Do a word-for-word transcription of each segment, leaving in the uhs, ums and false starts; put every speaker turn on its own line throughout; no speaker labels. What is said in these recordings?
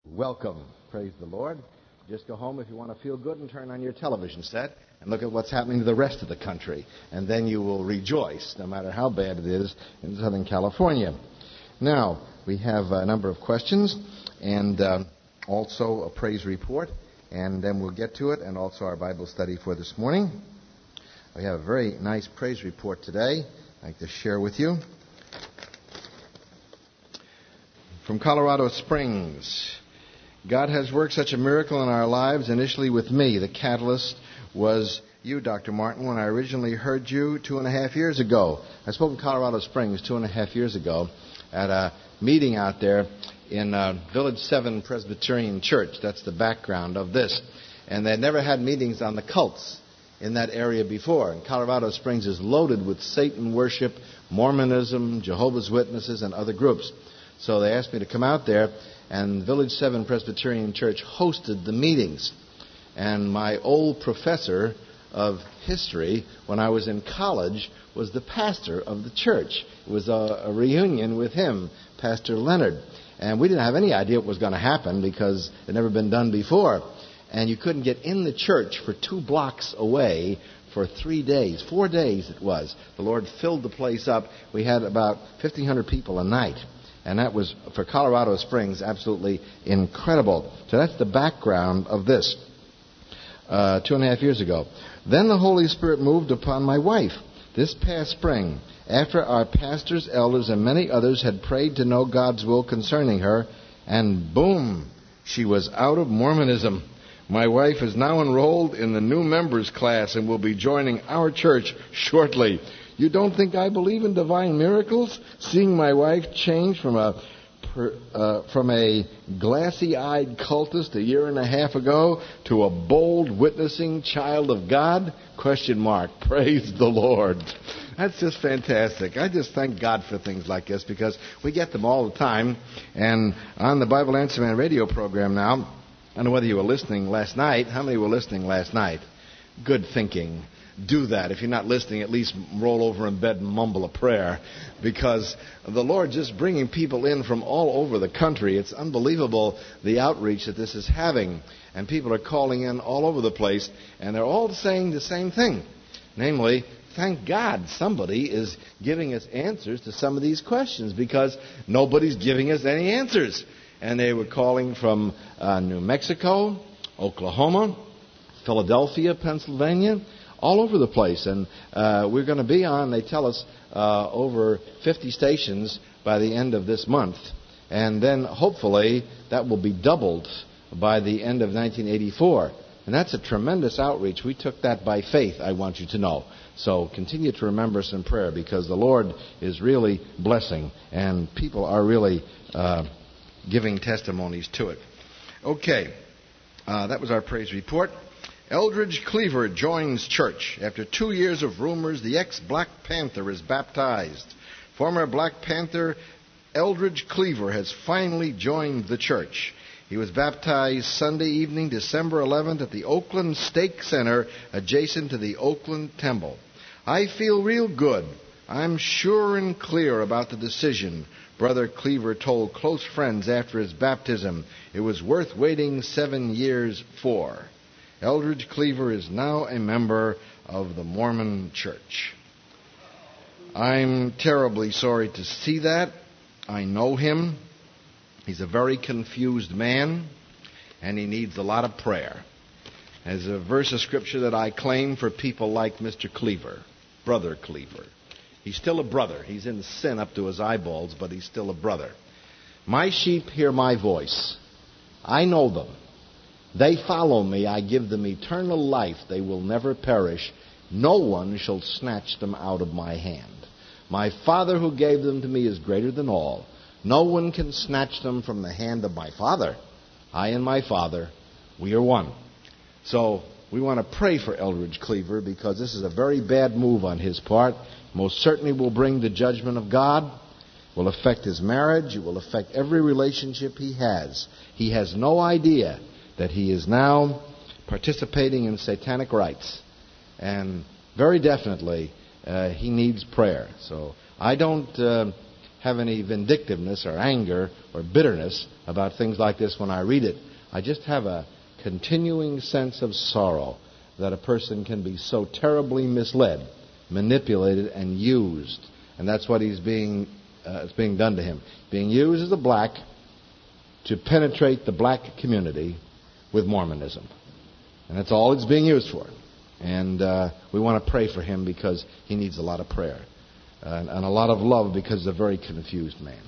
Welcome. Praise the Lord. Just go home if you want to feel good and turn on your television set and look at what's happening to the rest of the country. And then you will rejoice, no matter how bad it is in Southern California. Now, we have a number of questions and uh, also a praise report. And then we'll get to it, and also our Bible study for this morning. We have a very nice praise report today I'd like to share with you. From Colorado Springs. God has worked such a miracle in our lives, initially with me. The catalyst was you, Doctor Martin, when I originally heard you two and a half years ago. I spoke in Colorado Springs two and a half years ago at a meeting out there in uh, Village seven Presbyterian Church. That's the background of this. And they had never had meetings on the cults in that area before. And Colorado Springs is loaded with Satan worship, Mormonism, Jehovah's Witnesses, and other groups. So they asked me to come out there, and Village seven Presbyterian Church hosted the meetings. And my old professor of history, when I was in college, was the pastor of the church. It was a, a reunion with him, Pastor Leonard. And we didn't have any idea what was going to happen because it had never been done before. And you couldn't get in the church for two blocks away for three days. Four days it was. The Lord filled the place up. We had about fifteen hundred people a night. And that was, for Colorado Springs, absolutely incredible. So that's the background of this, uh, two and a half years ago. Then the Holy Spirit moved upon my wife this past spring, after our pastors, elders, and many others had prayed to know God's will concerning her, and boom, she was out of Mormonism. My wife is now enrolled in the new members class and will be joining our church shortly. You don't think I believe in divine miracles? Seeing my wife change from a per, uh, from a glassy-eyed cultist a year and a half ago to a bold, witnessing child of God? Question mark. Praise the Lord. That's just fantastic. I just thank God for things like this because we get them all the time. And on the Bible Answer Man radio program now, I don't know whether you were listening last night. How many were listening last night? Good thinking. Do that. If you're not listening, at least roll over in bed and mumble a prayer, because the Lord's just bringing people in from all over the country. It's unbelievable the outreach that this is having, and people are calling in all over the place, and they're all saying the same thing, namely, thank God somebody is giving us answers to some of these questions, because nobody's giving us any answers. And they were calling from uh, New Mexico, Oklahoma, Philadelphia, Pennsylvania, all over the place. And uh, we're going to be on, they tell us, uh, over fifty stations by the end of this month. And then hopefully that will be doubled by the end of nineteen eighty-four. And that's a tremendous outreach. We took that by faith, I want you to know. So continue to remember us in prayer, because the Lord is really blessing and people are really uh, giving testimonies to it. Okay, uh, that was our praise report. Eldridge Cleaver joins church. After two years of rumors, the ex-Black Panther is baptized. Former Black Panther Eldridge Cleaver has finally joined the church. He was baptized Sunday evening, December eleventh, at the Oakland Stake Center, adjacent to the Oakland Temple. I feel real good. I'm sure and clear about the decision, Brother Cleaver told close friends after his baptism. It was worth waiting seven years for. Eldridge Cleaver is now a member of the Mormon Church. I'm terribly sorry to see that. I know him. He's a very confused man, and he needs a lot of prayer. There's a verse of Scripture that I claim for people like Mister Cleaver, Brother Cleaver. He's still a brother. He's in sin up to his eyeballs, but he's still a brother. My sheep hear my voice. I know them. They follow me. I give them eternal life. They will never perish. No one shall snatch them out of my hand. My Father who gave them to me is greater than all. No one can snatch them from the hand of my Father. I and my Father, we are one. So we want to pray for Eldridge Cleaver, because this is a very bad move on his part. Most certainly will bring the judgment of God. Will affect his marriage. It will affect every relationship he has. He has no idea that he is now participating in satanic rites. And very definitely, uh, he needs prayer. So I don't uh, have any vindictiveness or anger or bitterness about things like this when I read it. I just have a continuing sense of sorrow that a person can be so terribly misled, manipulated, and used. And that's what he's being, uh, it's being done to him. Being used as a black to penetrate the black community with Mormonism. And that's all it's being used for. And uh, we want to pray for him because he needs a lot of prayer. Uh, and, and a lot of love because he's a very confused man.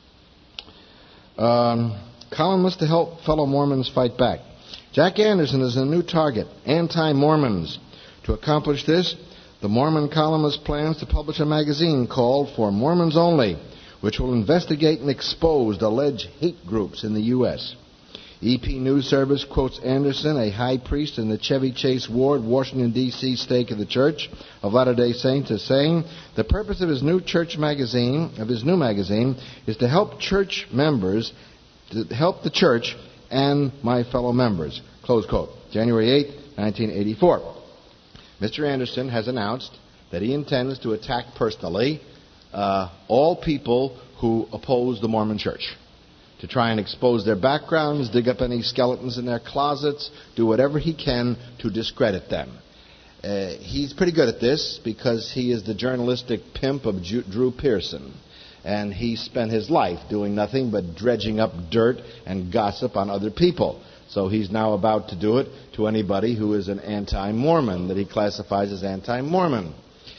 Um, columnist to help fellow Mormons fight back. Jack Anderson is a new target, anti-Mormons. To accomplish this, the Mormon columnist plans to publish a magazine called For Mormons Only, which will investigate and expose alleged hate groups in the U S E P News Service quotes Anderson, a high priest in the Chevy Chase Ward, Washington, D C stake of the Church of Latter-day Saints, as saying, the purpose of his new church magazine, of his new magazine, is to help church members, to help the church and my fellow members. Close quote. January eighth, nineteen eighty-four. Mister Anderson has announced that he intends to attack personally uh, all people who oppose the Mormon Church, to try and expose their backgrounds, dig up any skeletons in their closets, do whatever he can to discredit them. Uh, he's pretty good at this because he is the journalistic pimp of Ju- Drew Pearson. And he spent his life doing nothing but dredging up dirt and gossip on other people. So he's now about to do it to anybody who is an anti-Mormon, that he classifies as anti-Mormon.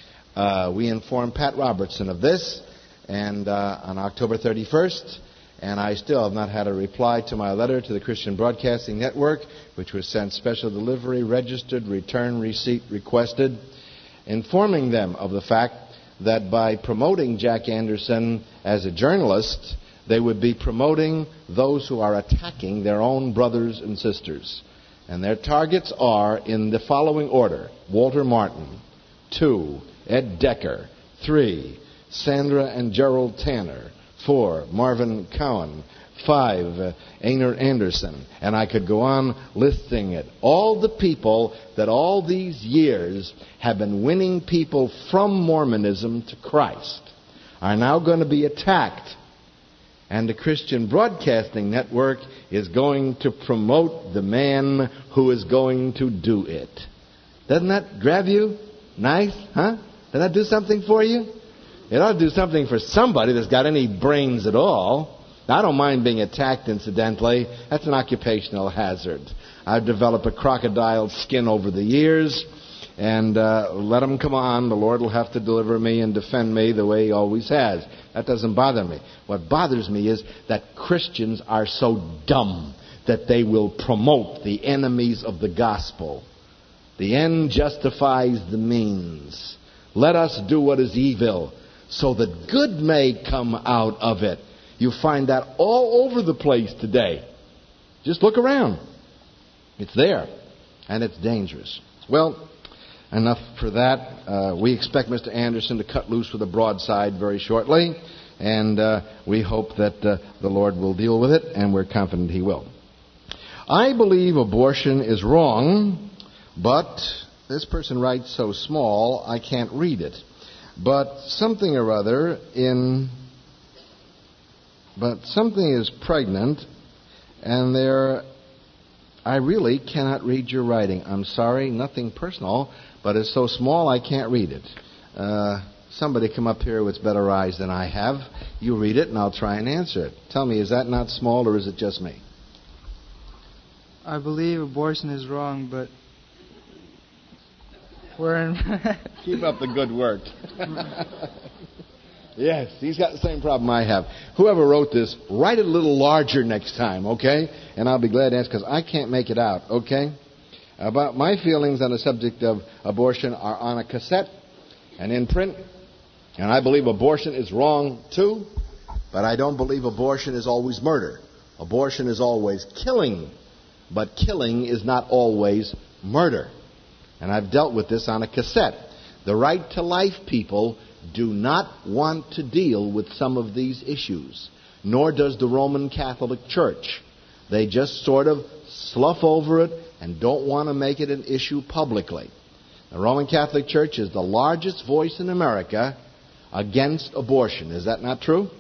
Uh, we informed Pat Robertson of this and uh, on October thirty-first, and I still have not had a reply to my letter to the Christian Broadcasting Network, which was sent special delivery, registered, return receipt requested, informing them of the fact that by promoting Jack Anderson as a journalist, they would be promoting those who are attacking their own brothers and sisters. And their targets are in the following order: Walter Martin, two, Ed Decker, three, Sandra and Gerald Tanner, four, Marvin Cowan, five, uh, Einar Anderson. And I could go on listing it. All the people that all these years have been winning people from Mormonism to Christ are now going to be attacked. And the Christian Broadcasting Network is going to promote the man who is going to do it. Doesn't that grab you? Nice, huh? Does that do something for you? It ought to do something for somebody that's got any brains at all. I don't mind being attacked, incidentally. That's an occupational hazard. I've developed a crocodile skin over the years, and uh, let them come on. The Lord will have to deliver me and defend me the way He always has. That doesn't bother me. What bothers me is that Christians are so dumb that they will promote the enemies of the gospel. The end justifies the means. Let us do what is evil, so that good may come out of it. You find that all over the place today. Just look around. It's there, and it's dangerous. Well, enough for that. Uh, we expect Mister Anderson to cut loose with a broadside very shortly, and uh, we hope that uh, the Lord will deal with it, and we're confident He will. I believe abortion is wrong, but this person writes so small I can't read it. But something or other in... But something is pregnant, and there... I really cannot read your writing. I'm sorry, nothing personal, but it's so small I can't read it. Uh, somebody come up here with better eyes than I have. You read it, and I'll try and answer it. Tell me, is that not small, or is it just me?
I believe abortion is wrong, but we're in...
Keep up the good work. Yes, he's got the same problem I have. Whoever wrote this, write it a little larger next time, okay? And I'll be glad to answer, because I can't make it out, okay? About my feelings on the subject of abortion are on a cassette and in print. And I believe abortion is wrong, too. But I don't believe abortion is always murder. Abortion is always killing. But killing is not always murder. And I've dealt with this on a cassette. The right to life people do not want to deal with some of these issues, nor does the Roman Catholic Church. They just sort of slough over it and don't want to make it an issue publicly. The Roman Catholic Church is the largest voice in America against abortion. Is that not true?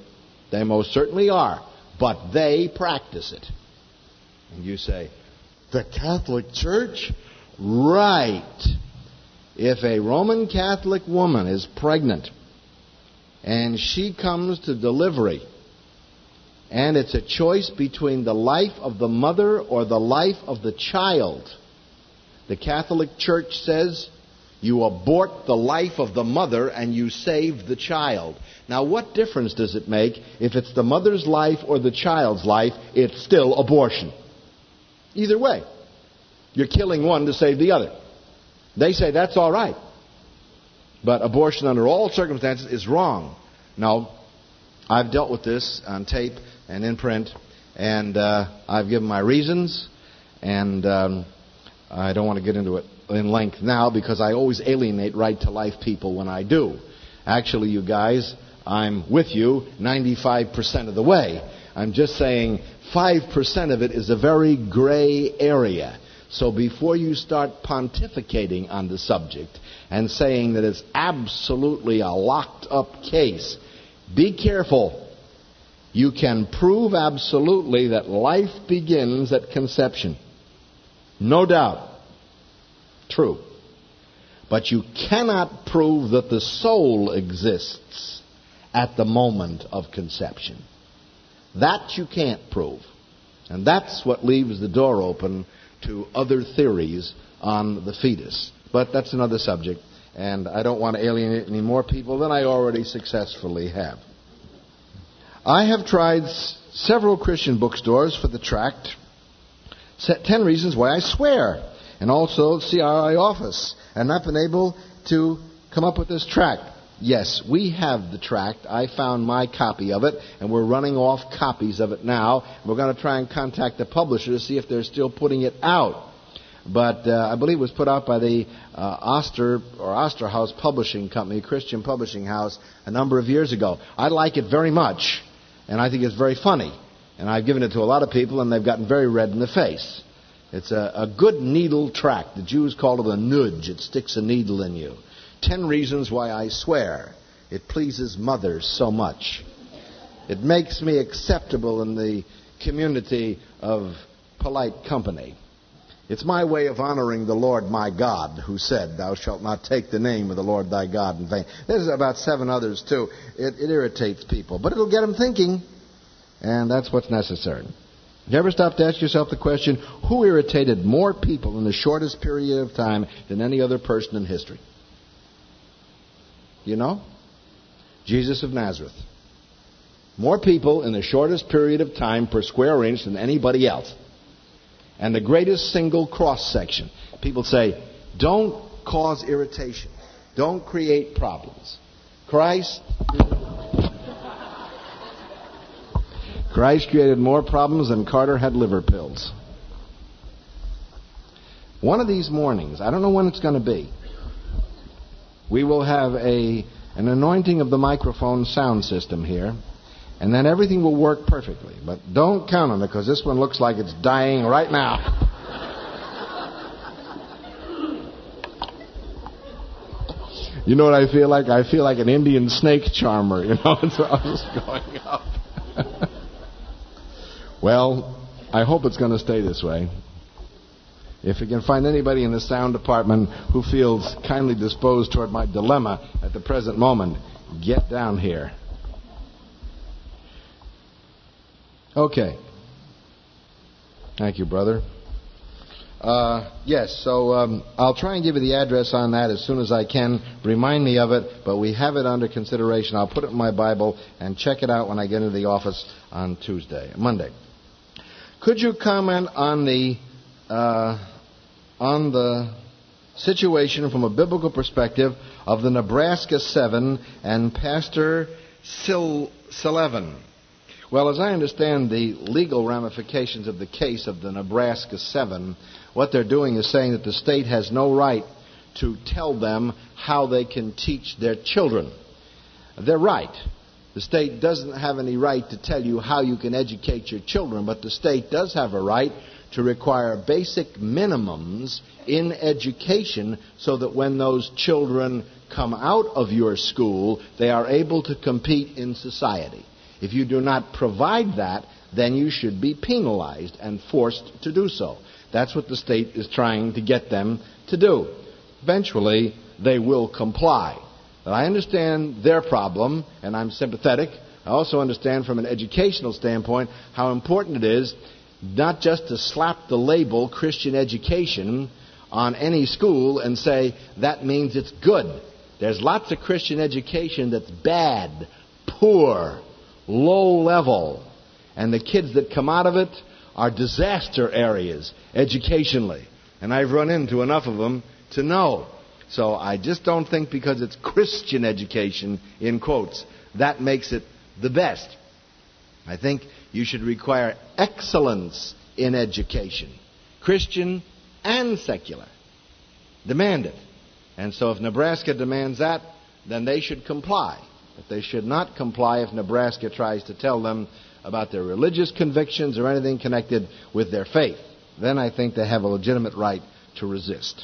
They most certainly are. But they practice it. And you say, the Catholic Church? Right. If a Roman Catholic woman is pregnant and she comes to delivery, and it's a choice between the life of the mother or the life of the child, the Catholic Church says you abort the life of the mother and you save the child. Now, what difference does it make if it's the mother's life or the child's life? It's still abortion. Either way, you're killing one to save the other. They say that's all right. But abortion under all circumstances is wrong. Now, I've dealt with this on tape and in print, and uh, I've given my reasons, and um, I don't want to get into it in length now because I always alienate right-to-life people when I do. Actually, you guys, I'm with you ninety-five percent of the way. I'm just saying five percent of it is a very gray area. So before you start pontificating on the subject and saying that it's absolutely a locked-up case, be careful. You can prove absolutely that life begins at conception. No doubt. True. But you cannot prove that the soul exists at the moment of conception. That you can't prove. And that's what leaves the door open to other theories on the fetus. But that's another subject, and I don't want to alienate any more people than I already successfully have. I have tried s- several Christian bookstores for the tract, ten Reasons Why I Swear, and also C R I office, and not been able to come up with this tract. Yes, we have the tract. I found my copy of it, and we're running off copies of it now. We're going to try and contact the publisher to see if they're still putting it out. But uh, I believe it was put out by the uh, Oster or Osterhaus Publishing Company, Christian Publishing House, a number of years ago. I like it very much, and I think it's very funny. And I've given it to a lot of people, and they've gotten very red in the face. It's a, a good needle tract. The Jews call it a nudge. It sticks a needle in you. Ten Reasons Why I Swear. It pleases mothers so much. It makes me acceptable in the community of polite company. It's my way of honoring the Lord my God, who said, "Thou shalt not take the name of the Lord thy God in vain." There's about seven others, too. It, it irritates people, but it'll get them thinking, and that's what's necessary. You ever stop to ask yourself the question, who irritated more people in the shortest period of time than any other person in history? You know? Jesus of Nazareth. More people in the shortest period of time per square inch than anybody else. And the greatest single cross-section. People say, don't cause irritation. Don't create problems. Christ... Christ created more problems than Carter had liver pills. One of these mornings, I don't know when it's going to be, we will have a an anointing of the microphone sound system here, and then everything will work perfectly. But don't count on it, because this one looks like it's dying right now. You know what I feel like? I feel like an Indian snake charmer, you know, it's just going up. Well, I hope it's going to stay this way. If you can find anybody in the sound department who feels kindly disposed toward my dilemma at the present moment, get down here. Okay. Thank you, brother. Uh, yes, so um, I'll try and give you the address on that as soon as I can. Remind me of it, but we have it under consideration. I'll put it in my Bible and check it out when I get into the office on Tuesday, Monday. Could you comment on the uh, on the situation from a biblical perspective of the Nebraska Seven and Pastor Sil- Sullivan? Well, as I understand the legal ramifications of the case of the Nebraska Seven, what they're doing is saying that the state has no right to tell them how they can teach their children. They're right. The state doesn't have any right to tell you how you can educate your children, but the state does have a right to require basic minimums in education so that when those children come out of your school, they are able to compete in society. If you do not provide that, then you should be penalized and forced to do so. That's what the state is trying to get them to do. Eventually, they will comply. But I understand their problem, and I'm sympathetic. I also understand from an educational standpoint how important it is not just to slap the label Christian education on any school and say that means it's good. There's lots of Christian education that's bad, poor, low level. And the kids that come out of it are disaster areas educationally. And I've run into enough of them to know. So I just don't think because it's Christian education, in quotes, that makes it the best. I think you should require excellence in education, Christian and secular. Demand it. And so if Nebraska demands that, then they should comply. But they should not comply if Nebraska tries to tell them about their religious convictions or anything connected with their faith. Then I think they have a legitimate right to resist.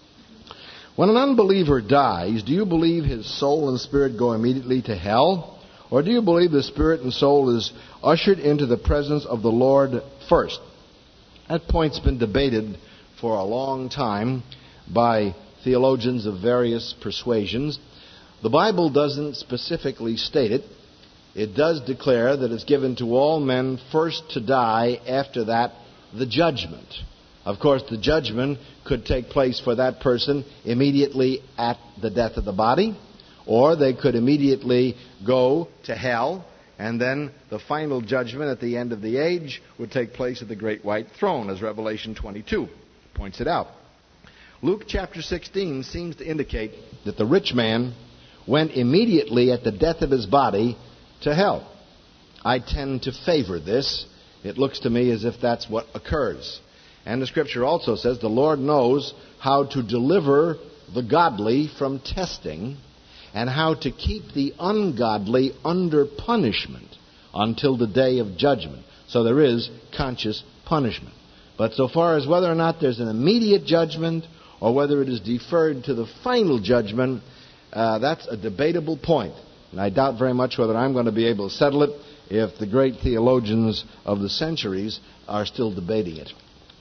When an unbeliever dies, do you believe his soul and spirit go immediately to hell? Or do you believe the spirit and soul is ushered into the presence of the Lord first? That point's been debated for a long time by theologians of various persuasions. The Bible doesn't specifically state it. It does declare that it's given to all men first to die, after that, the judgment. Of course, the judgment could take place for that person immediately at the death of the body, or they could immediately go to hell, and then the final judgment at the end of the age would take place at the great white throne, as Revelation twenty-two points it out. Luke chapter sixteen seems to indicate that the rich man went immediately at the death of his body to hell. I tend to favor this. It looks to me as if that's what occurs. And the Scripture also says the Lord knows how to deliver the godly from testing and how to keep the ungodly under punishment until the day of judgment. So there is conscious punishment. But so far as whether or not there's an immediate judgment or whether it is deferred to the final judgment, uh, that's a debatable point. And I doubt very much whether I'm going to be able to settle it if the great theologians of the centuries are still debating it.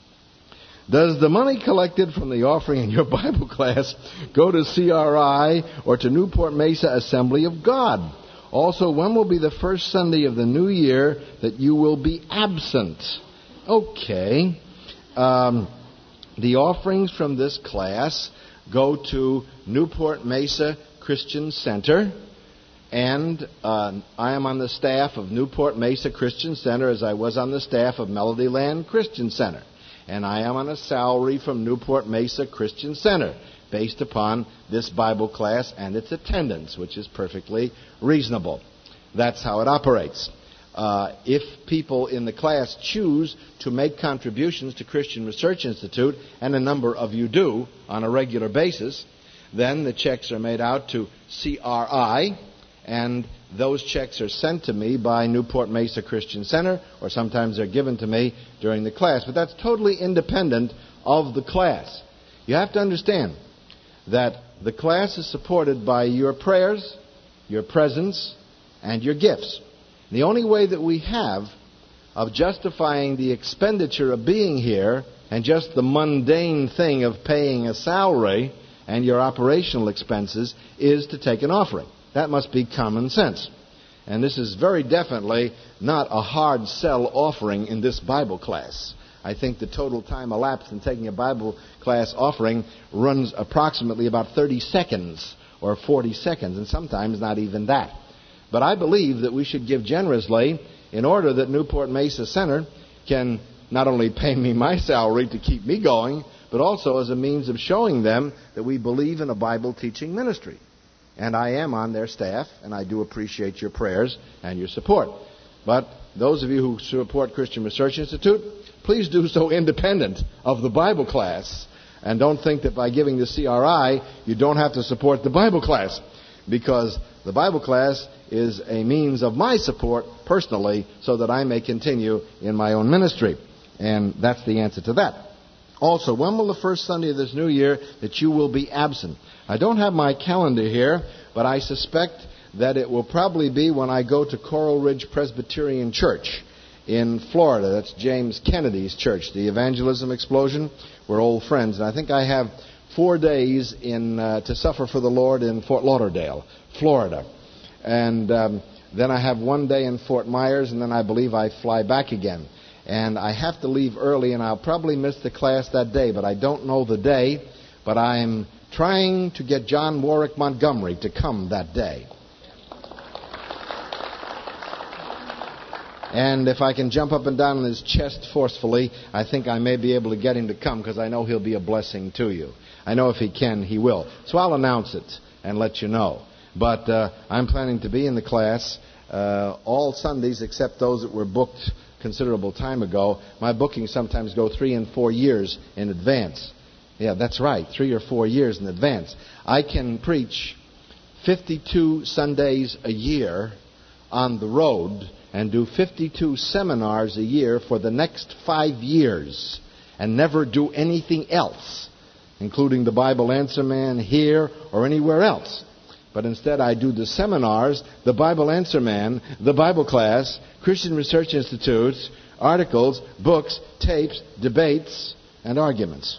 Does the money collected from the offering in your Bible class go to C R I or to Newport Mesa Assembly of God? Also, when will be the first Sunday of the new year that you will be absent? Okay. Um, the offerings from this class go to Newport Mesa Christian Center. And uh, I am on the staff of Newport Mesa Christian Center as I was on the staff of Melodyland Christian Center. And I am on a salary from Newport Mesa Christian Center based upon this Bible class and its attendance, which is perfectly reasonable. That's how it operates. Uh, if people in the class choose to make contributions to Christian Research Institute, and a number of you do on a regular basis, then the checks are made out to C R I, and those checks are sent to me by Newport Mesa Christian Center, or sometimes they're given to me during the class. But that's totally independent of the class. You have to understand that the class is supported by your prayers, your presence, and your gifts. The only way that we have of justifying the expenditure of being here and just the mundane thing of paying a salary and your operational expenses is to take an offering. That must be common sense. And this is very definitely not a hard sell offering in this Bible class. I think the total time elapsed in taking a Bible class offering runs approximately about thirty seconds or forty seconds, and sometimes not even that. But I believe that we should give generously in order that Newport Mesa Center can not only pay me my salary to keep me going, but also as a means of showing them that we believe in a Bible teaching ministry. And I am on their staff, and I do appreciate your prayers and your support. But those of you who support Christian Research Institute, please do so independent of the Bible class. And don't think that by giving the C R I, you don't have to support the Bible class. Because the Bible class is a means of my support personally so that I may continue in my own ministry. And that's the answer to that. Also, when will the first Sunday of this new year that you will be absent? I don't have my calendar here, but I suspect that it will probably be when I go to Coral Ridge Presbyterian Church in Florida. That's James Kennedy's church, the Evangelism Explosion. We're old friends, and I think I have four days in uh, to suffer for the Lord in Fort Lauderdale, Florida. And um, then I have one day in Fort Myers, and then I believe I fly back again. And I have to leave early, and I'll probably miss the class that day, but I don't know the day. But I'm trying to get John Warwick Montgomery to come that day. And if I can jump up and down on his chest forcefully, I think I may be able to get him to come, because I know he'll be a blessing to you. I know if he can, he will. So I'll announce it and let you know. But uh, I'm planning to be in the class uh, all Sundays except those that were booked considerable time ago. My bookings sometimes go three and four years in advance. Yeah, that's right, three or four years in advance. I can preach fifty-two Sundays a year on the road and do fifty-two seminars a year for the next five years and never do anything else, including the Bible Answer Man here or anywhere else. But instead I do the seminars, the Bible Answer Man, the Bible class, Christian Research Institutes, articles, books, tapes, debates, and arguments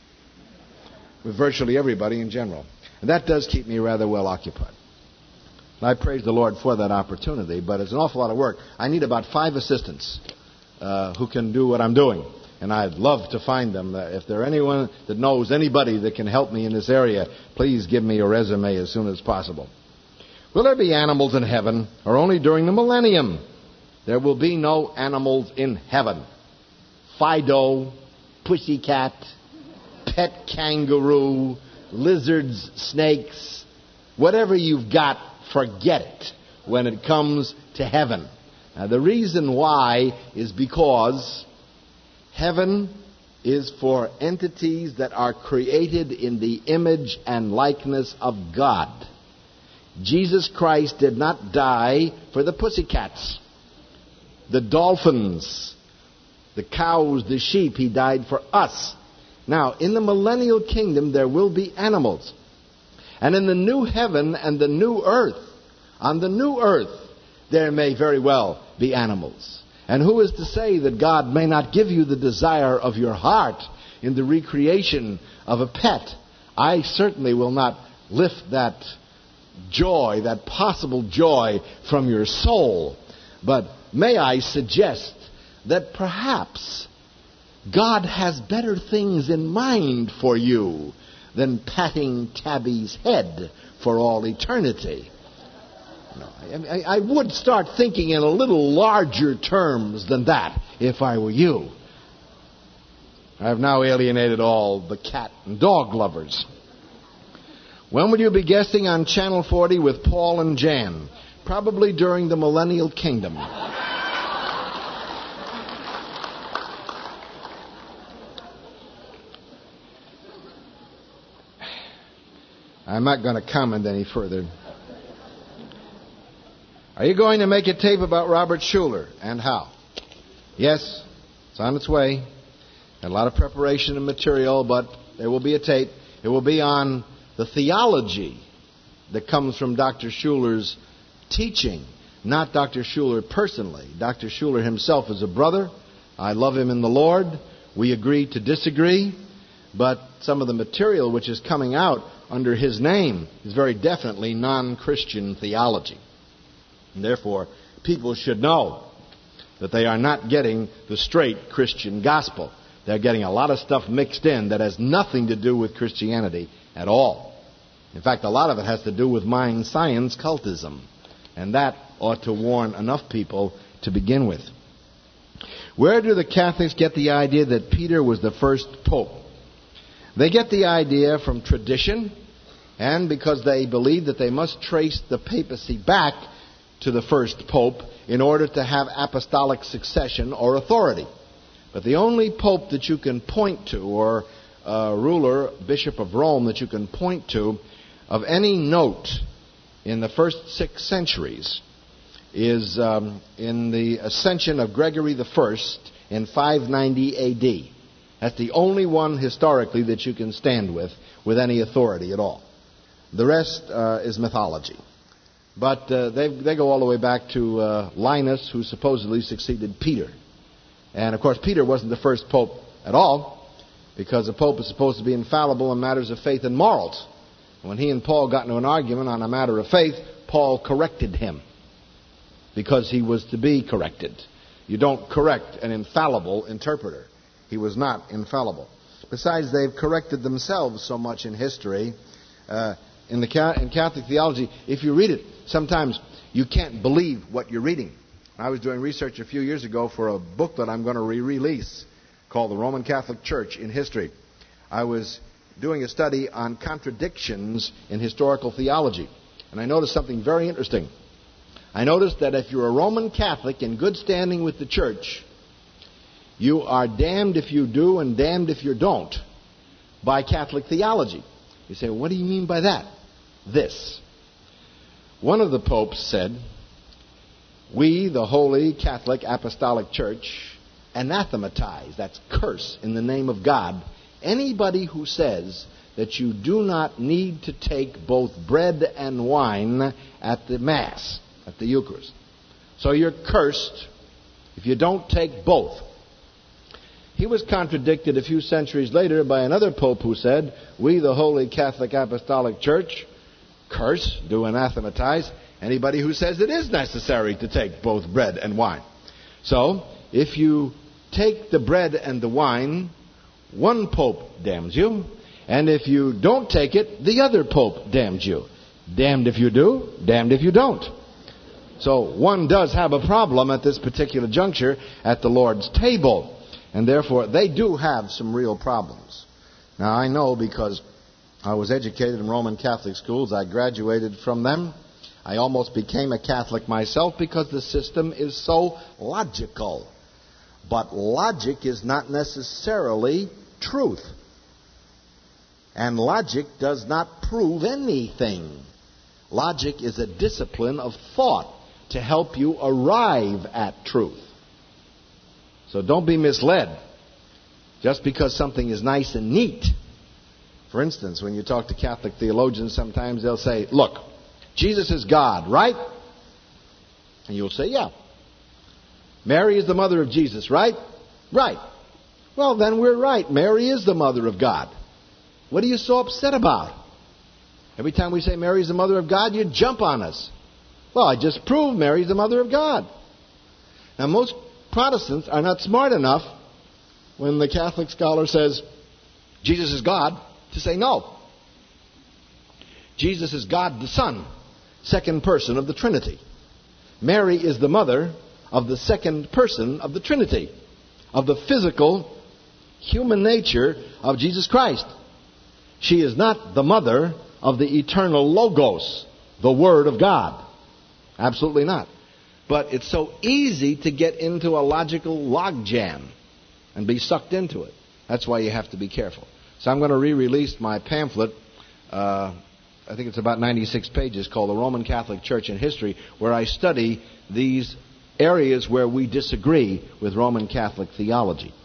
with virtually everybody in general. And that does keep me rather well occupied. And I praise the Lord for that opportunity, but it's an awful lot of work. I need about five assistants uh, who can do what I'm doing. And I'd love to find them. Uh, if there's anyone that knows anybody that can help me in this area, please give me a resume as soon as possible. Will there be animals in heaven, or only during the millennium? There will be no animals in heaven. Fido, pussycat, pet kangaroo, lizards, snakes, whatever you've got, forget it when it comes to heaven. Now, the reason why is because heaven is for entities that are created in the image and likeness of God. Jesus Christ did not die for the pussycats, the dolphins, the cows, the sheep. He died for us. Now, in the millennial kingdom, there will be animals. And in the new heaven and the new earth, on the new earth, there may very well be animals. And who is to say that God may not give you the desire of your heart in the recreation of a pet? I certainly will not lift that joy, that possible joy, from your soul. But may I suggest that perhaps God has better things in mind for you than patting Tabby's head for all eternity. No, I, I would start thinking in a little larger terms than that if I were you. I've now alienated all the cat and dog lovers. When will you be guesting on Channel forty with Paul and Jan? Probably during the Millennial Kingdom. I'm not going to comment any further. Are you going to make a tape about Robert Schuller, and how? Yes, it's on its way. Got a lot of preparation and material, but there will be a tape. It will be on the theology that comes from Doctor Schuller's teaching, not Doctor Schuller personally. Doctor Schuller himself is a brother. I love him in the Lord. We agree to disagree, but some of the material which is coming out under his name is very definitely non-Christian theology. And therefore, people should know that they are not getting the straight Christian gospel. They're getting a lot of stuff mixed in that has nothing to do with Christianity at all. In fact, a lot of it has to do with mind science cultism. And that ought to warn enough people to begin with. Where do the Catholics get the idea that Peter was the first pope? They get the idea from tradition, and because they believe that they must trace the papacy back to the first pope in order to have apostolic succession or authority. But the only pope that you can point to, or uh, ruler, bishop of Rome, that you can point to of any note in the first six centuries is um, in the ascension of Gregory the First in five ninety A D. That's the only one historically that you can stand with, with any authority at all. The rest uh, is mythology. But uh, they they go all the way back to uh, Linus, who supposedly succeeded Peter. And, of course, Peter wasn't the first pope at all, because a pope is supposed to be infallible in matters of faith and morals. When he and Paul got into an argument on a matter of faith, Paul corrected him because he was to be corrected. You don't correct an infallible interpreter. He was not infallible. Besides, they've corrected themselves so much in history. Uh, in, the, in Catholic theology, if you read it, sometimes you can't believe what you're reading. I was doing research a few years ago for a book that I'm going to re-release called The Roman Catholic Church in History. I was doing a study on contradictions in historical theology. And I noticed something very interesting. I noticed that if you're a Roman Catholic in good standing with the church, you are damned if you do and damned if you don't by Catholic theology. You say, well, what do you mean by that? This. One of the popes said, we, the Holy Catholic Apostolic Church, anathematize, that's curse, in the name of God, anybody who says that you do not need to take both bread and wine at the Mass, at the Eucharist. So you're cursed if you don't take both. He was contradicted a few centuries later by another pope who said, we, the Holy Catholic Apostolic Church, curse, do anathematize, anybody who says it is necessary to take both bread and wine. So, if you take the bread and the wine, one pope damns you, and if you don't take it, the other pope damns you. Damned if you do, damned if you don't. So one does have a problem at this particular juncture at the Lord's table, and therefore they do have some real problems. Now I know because I was educated in Roman Catholic schools, I graduated from them. I almost became a Catholic myself because the system is so logical. But logic is not necessarily truth. And logic does not prove anything. Logic is a discipline of thought to help you arrive at truth. So don't be misled just because something is nice and neat. For instance, when you talk to Catholic theologians, sometimes they'll say, look, Jesus is God, right? And you'll say, yeah. Mary is the mother of Jesus, right? Right. Well, then we're right. Mary is the mother of God. What are you so upset about? Every time we say Mary is the mother of God, you jump on us. Well, I just proved Mary is the mother of God. Now, most Protestants are not smart enough when the Catholic scholar says Jesus is God to say no. Jesus is God the Son, second person of the Trinity. Mary is the mother of the second person of the Trinity, of the physical human nature of Jesus Christ. She is not the mother of the eternal Logos, the Word of God. Absolutely not. But it's so easy to get into a logical logjam and be sucked into it. That's why you have to be careful. So I'm going to re-release my pamphlet, uh, I think it's about ninety-six pages, called The Roman Catholic Church in History, where I study these areas where we disagree with Roman Catholic theology.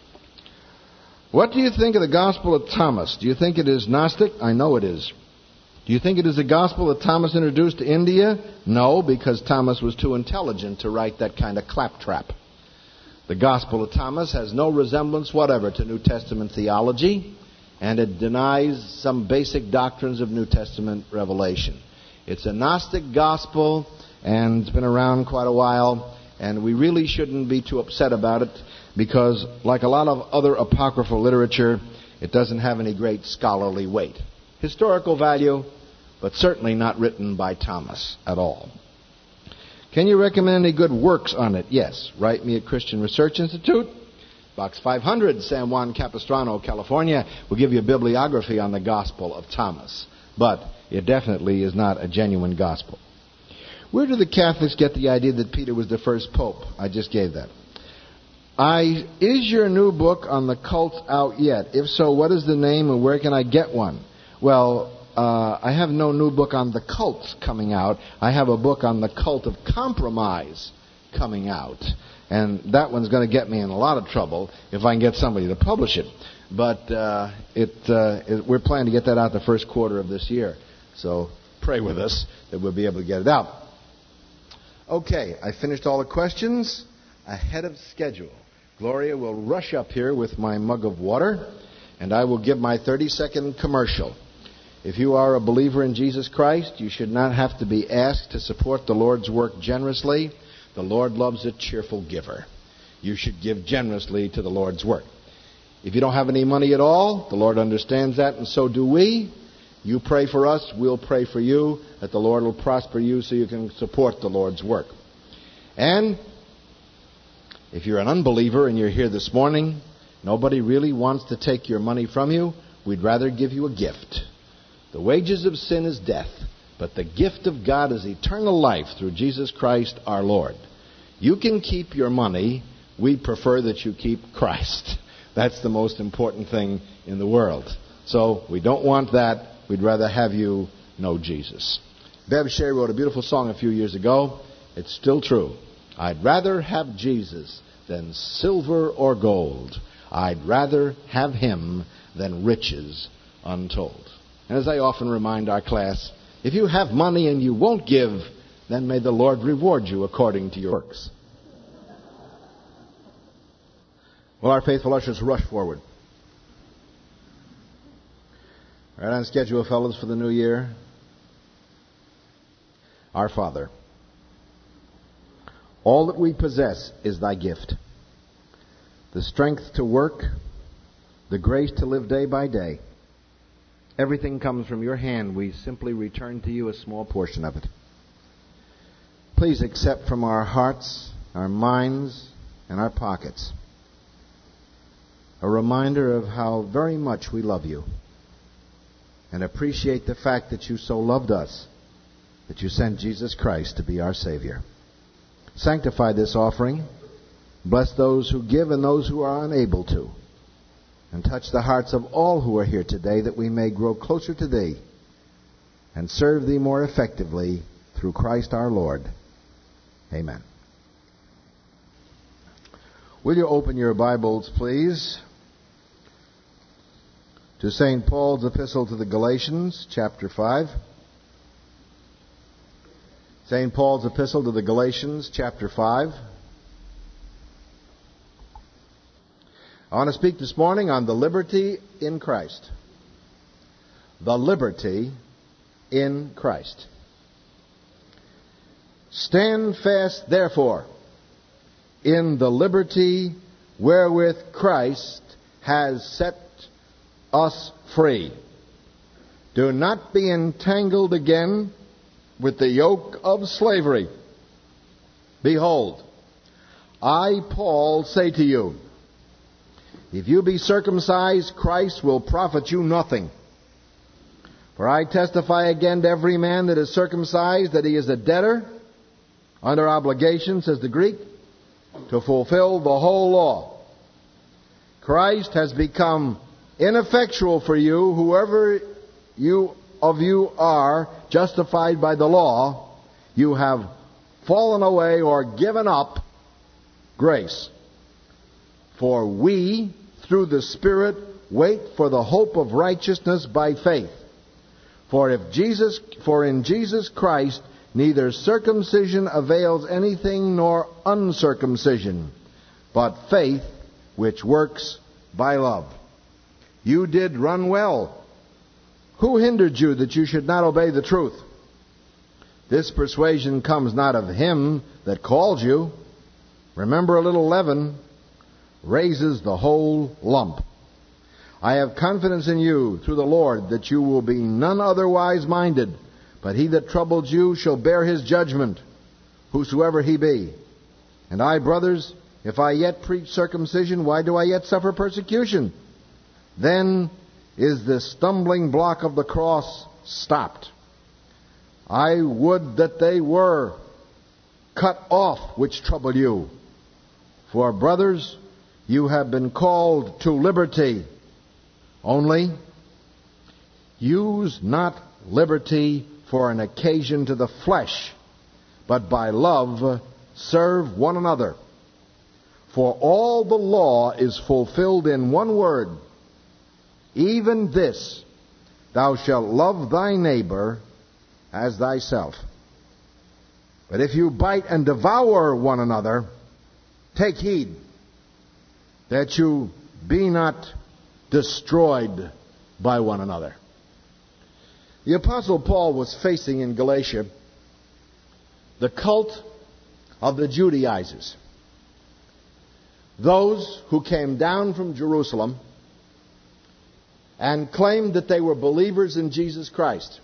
What do you think of the Gospel of Thomas? Do you think it is Gnostic? I know it is. Do you think it is the gospel that Thomas introduced to India? No, because Thomas was too intelligent to write that kind of claptrap. The Gospel of Thomas has no resemblance whatever to New Testament theology, and it denies some basic doctrines of New Testament revelation. It's a Gnostic gospel, and it's been around quite a while, and we really shouldn't be too upset about it, because like a lot of other apocryphal literature, it doesn't have any great scholarly weight. Historical value, but certainly not written by Thomas at all. Can you recommend any good works on it? Yes. Write me at Christian Research Institute, Box five hundred, San Juan Capistrano, California. We'll give you a bibliography on the Gospel of Thomas. But it definitely is not a genuine gospel. Where do the Catholics get the idea that Peter was the first pope? I just gave that. I, is your new book on the cult out yet? If so, what is the name and where can I get one? Well, uh, I have no new book on the cults coming out. I have a book on the cult of compromise coming out. And that one's going to get me in a lot of trouble if I can get somebody to publish it. But uh, it, uh, it, we're planning to get that out the first quarter of this year. So pray. pray with us that we'll be able to get it out. Okay, I finished all the questions ahead of schedule. Gloria will rush up here with my mug of water, and I will give my thirty-second commercial. If you are a believer in Jesus Christ, you should not have to be asked to support the Lord's work generously. The Lord loves a cheerful giver. You should give generously to the Lord's work. If you don't have any money at all, the Lord understands that, and so do we. You pray for us, we'll pray for you, that the Lord will prosper you so you can support the Lord's work. And if you're an unbeliever and you're here this morning, nobody really wants to take your money from you. We'd rather give you a gift. The wages of sin is death, but the gift of God is eternal life through Jesus Christ our Lord. You can keep your money. We prefer that you keep Christ. That's the most important thing in the world. So we don't want that. We'd rather have you know Jesus. Bev Shea wrote a beautiful song a few years ago. It's still true. I'd rather have Jesus than silver or gold. I'd rather have him than riches untold. And as I often remind our class, if you have money and you won't give, then may the Lord reward you according to your works. Well, our faithful ushers rush forward. Right on schedule, fellows, for the new year. Our Father, all that we possess is thy gift. The strength to work, the grace to live day by day. Everything comes from your hand. We simply return to you a small portion of it. Please accept from our hearts, our minds, and our pockets a reminder of how very much we love you and appreciate the fact that you so loved us that you sent Jesus Christ to be our Savior. Sanctify this offering. Bless those who give and those who are unable to. And touch the hearts of all who are here today that we may grow closer to thee and serve thee more effectively through Christ our Lord. Amen. Will you open your Bibles, please, to Saint Paul's Epistle to the Galatians, chapter five. Saint Paul's Epistle to the Galatians, chapter five. I want to speak this morning on the liberty in Christ. The liberty in Christ. Stand fast, therefore, in the liberty wherewith Christ has set us free. Do not be entangled again with the yoke of slavery. Behold, I, Paul, say to you, if you be circumcised, Christ will profit you nothing. For I testify again to every man that is circumcised that he is a debtor under obligation, says the Greek, to fulfill the whole law. Christ has become ineffectual for you, whoever you of you are justified by the law, you have fallen away or given up grace. For we, through the Spirit, wait for the hope of righteousness by faith. For if Jesus, for in Jesus Christ neither circumcision avails anything nor uncircumcision, but faith which works by love. You did run well. Who hindered you that you should not obey the truth? This persuasion comes not of him that called you. Remember, a little leaven raises the whole lump. I have confidence in you through the Lord that you will be none otherwise minded, but he that troubled you shall bear his judgment, whosoever he be. And I, brothers, if I yet preach circumcision, why do I yet suffer persecution? Then is the stumbling block of the cross stopped. I would that they were cut off which trouble you. For, brothers, you have been called to liberty. Only use not liberty for an occasion to the flesh, but by love serve one another. For all the law is fulfilled in one word, even this, thou shalt love thy neighbor as thyself. But if you bite and devour one another, take heed that you be not destroyed by one another. The Apostle Paul was facing in Galatia the cult of the Judaizers, those who came down from Jerusalem and claimed that they were believers in Jesus Christ.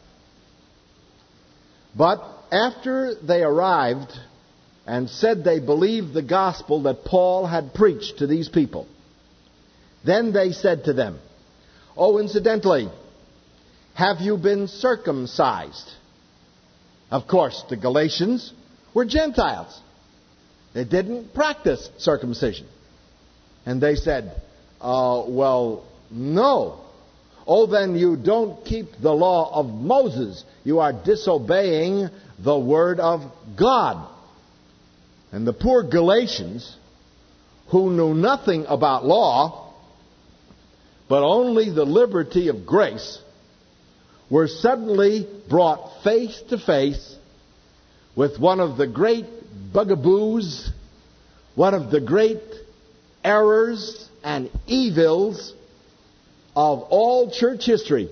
But after they arrived and said they believed the gospel that Paul had preached to these people, then they said to them, "Oh, incidentally, have you been circumcised?" Of course, the Galatians were Gentiles. They didn't practice circumcision. And they said, uh, well, no. Oh, then you don't keep the law of Moses. You are disobeying the word of God. And the poor Galatians, who knew nothing about law, but only the liberty of grace, were suddenly brought face to face with one of the great bugaboos, one of the great errors and evils of all church history: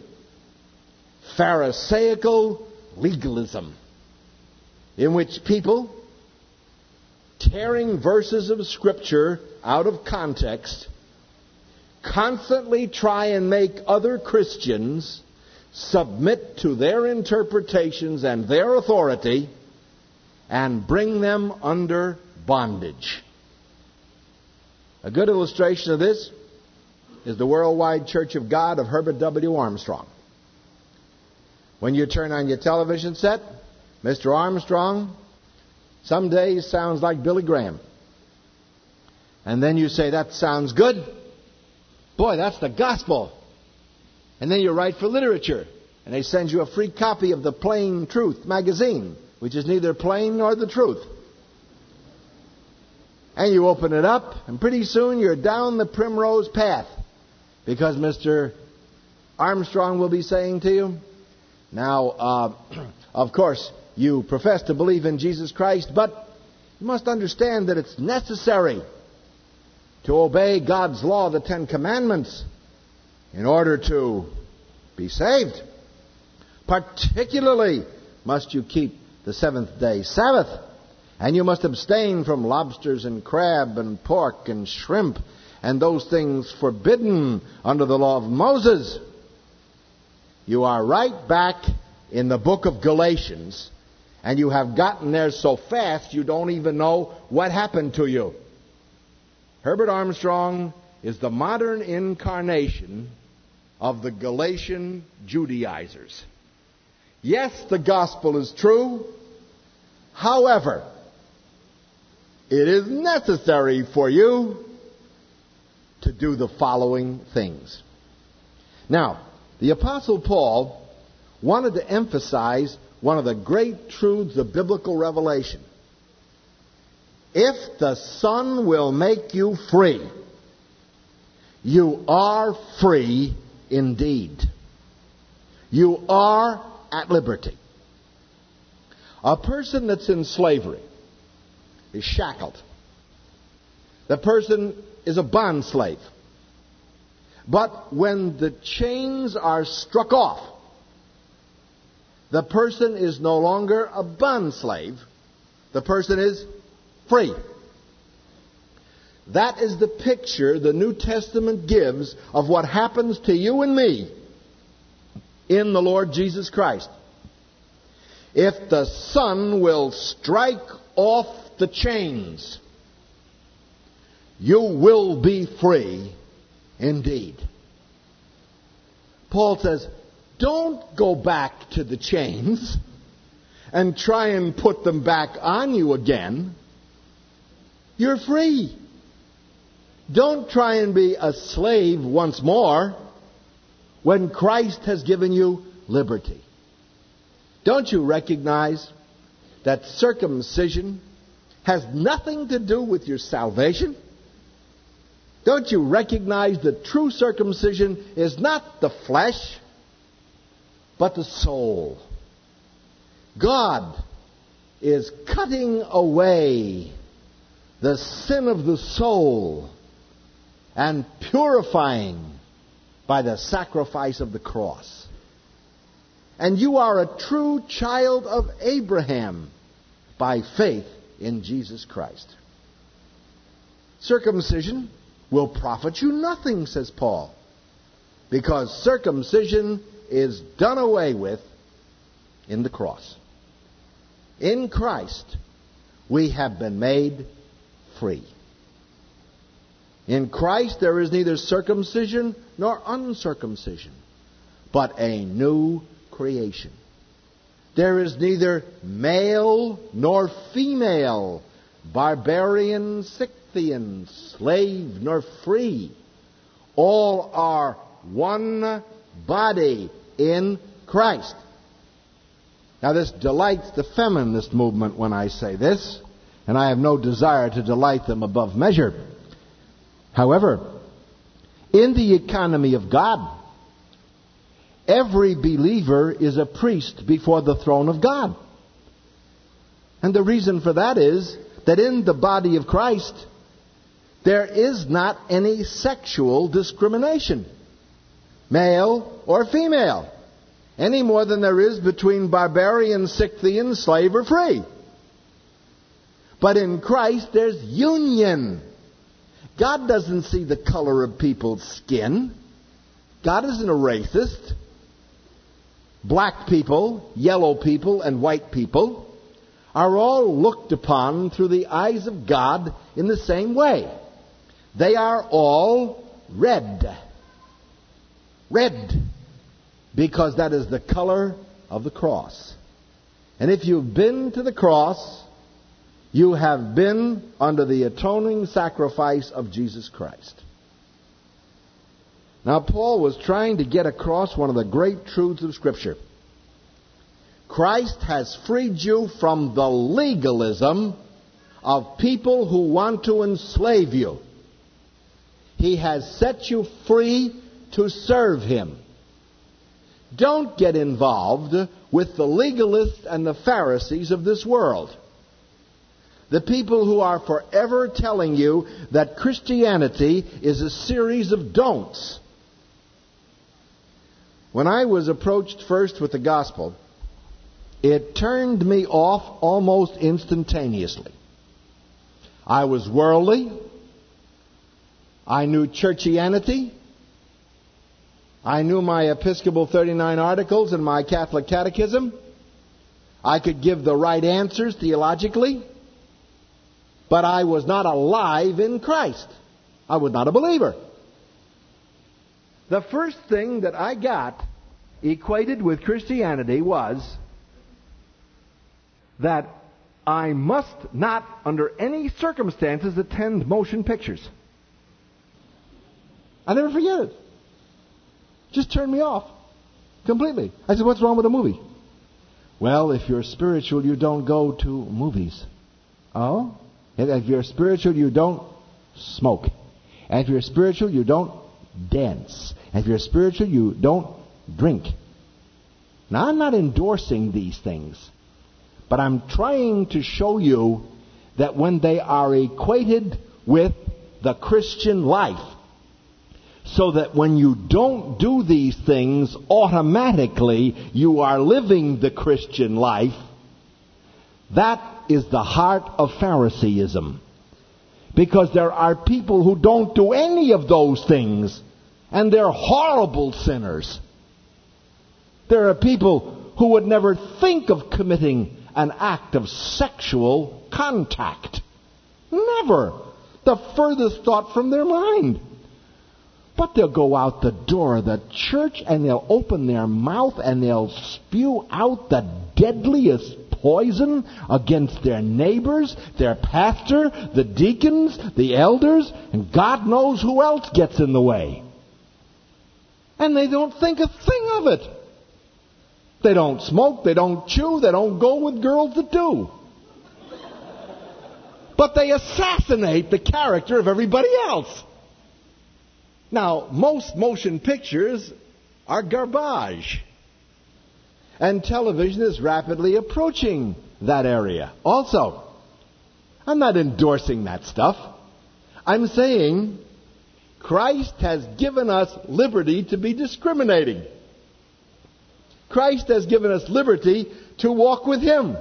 Pharisaical legalism, in which people, tearing verses of Scripture out of context, constantly try and make other Christians submit to their interpretations and their authority and bring them under bondage. A good illustration of this is the Worldwide Church of God of Herbert W. Armstrong. When you turn on your television set, Mister Armstrong some days sounds like Billy Graham. And then you say, "That sounds good. Boy, that's the gospel." And then you write for literature, and they send you a free copy of the Plain Truth magazine, which is neither plain nor the truth. And you open it up, and pretty soon you're down the primrose path, because Mister Armstrong will be saying to you, now, uh, of course, you profess to believe in Jesus Christ, but you must understand that it's necessary to obey God's law, the Ten Commandments, in order to be saved. Particularly must you keep the seventh day Sabbath, and you must abstain from lobsters and crab and pork and shrimp and those things forbidden under the law of Moses. You are right back in the book of Galatians, and you have gotten there so fast you don't even know what happened to you. Herbert Armstrong is the modern incarnation of the Galatian Judaizers. Yes, the gospel is true. However, it is necessary for you to do the following things. Now, the Apostle Paul wanted to emphasize one of the great truths of biblical revelation. If the Son will make you free, you are free indeed. You are at liberty. A person that's in slavery is shackled. The person is a bond slave. But when the chains are struck off, the person is no longer a bond slave. The person is free. That is the picture the New Testament gives of what happens to you and me in the Lord Jesus Christ. If the Son will strike off the chains, you will be free indeed. Paul says, don't go back to the chains and try and put them back on you again. You're free. Don't try and be a slave once more when Christ has given you liberty. Don't you recognize that circumcision has nothing to do with your salvation? Don't you recognize that true circumcision is not the flesh, but the soul? God is cutting away the sin of the soul and purifying by the sacrifice of the cross. And you are a true child of Abraham by faith in Jesus Christ. Circumcision will profit you nothing, says Paul, because circumcision is done away with in the cross. In Christ, we have been made free. In Christ, there is neither circumcision nor uncircumcision, but a new creation. There is neither male nor female, barbarian, Scythian, slave nor free. All are one body in Christ. Now, this delights the feminist movement when I say this, and I have no desire to delight them above measure. However, in the economy of God, every believer is a priest before the throne of God. And the reason for that is that in the body of Christ, there is not any sexual discrimination, male or female, any more than there is between barbarian, Scythian, slave, or free. But in Christ, there's union. God doesn't see the color of people's skin. God isn't a racist. Black people, yellow people, and white people are all looked upon through the eyes of God in the same way. They are all red. Red. Because that is the color of the cross. And if you've been to the cross, you have been under the atoning sacrifice of Jesus Christ. Now, Paul was trying to get across one of the great truths of Scripture. Christ has freed you from the legalism of people who want to enslave you. He has set you free to serve Him. Don't get involved with the legalists and the Pharisees of this world. The people who are forever telling you that Christianity is a series of don'ts. When I was approached first with the gospel, it turned me off almost instantaneously. I was worldly. I knew churchianity. I knew my Episcopal thirty-nine Articles and my Catholic Catechism. I could give the right answers theologically. But I was not alive in Christ. I was not a believer. The first thing that I got equated with Christianity was that I must not, under any circumstances, attend motion pictures. I never forget it. Just turned me off completely. I said, what's wrong with a movie? Well, if you're spiritual, you don't go to movies. Oh? If you're spiritual, you don't smoke. And if you're spiritual, you don't dance. And if you're spiritual, you don't drink. Now, I'm not endorsing these things, but I'm trying to show you that when they are equated with the Christian life, so that when you don't do these things, automatically you are living the Christian life, that is the heart of Phariseeism. Because there are people who don't do any of those things, and they're horrible sinners. There are people who would never think of committing an act of sexual contact. Never. The furthest thought from their mind. But they'll go out the door of the church and they'll open their mouth and they'll spew out the deadliest poison against their neighbors, their pastor, the deacons, the elders, and God knows who else gets in the way. And they don't think a thing of it. They don't smoke, they don't chew, they don't go with girls that do. But they assassinate the character of everybody else. Now, most motion pictures are garbage.
And television is rapidly approaching that area also. I'm not endorsing that stuff. I'm saying Christ has given us liberty to be discriminating. Christ has given us liberty to walk with Him,